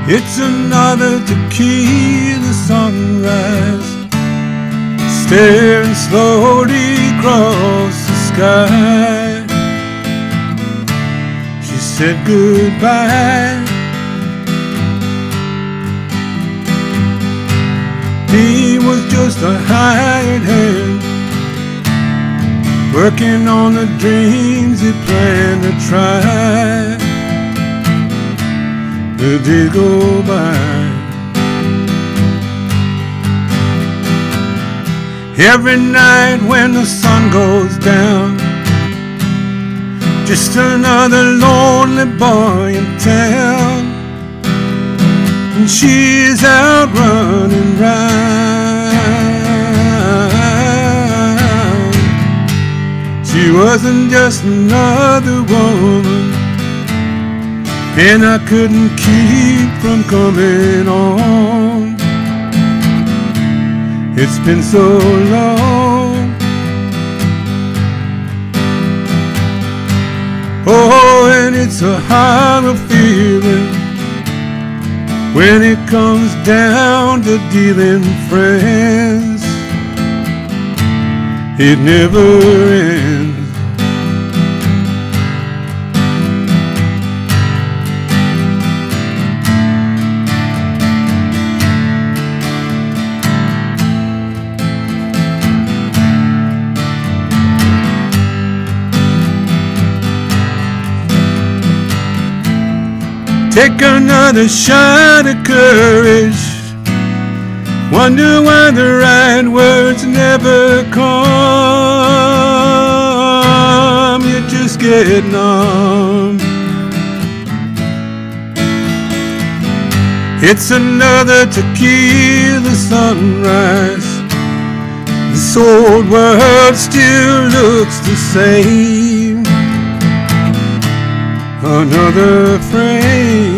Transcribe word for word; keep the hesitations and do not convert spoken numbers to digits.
It's another tequila sunrise, staring slowly across the sky. She said goodbye. He was just a hired hand, working on the dreams he planned to try. The days go by. Every night when the sun goes down, just another lonely boy in town, and she's out running round. She wasn't just another woman, and I couldn't keep from coming on. It's been so long. Oh, and it's a horrible feeling when it comes down to dealing friends. It never ends. Take another shot of courage. Wonder why the right words never come. You just get numb. It's another tequila sunrise. This old world still looks the same. Another frame.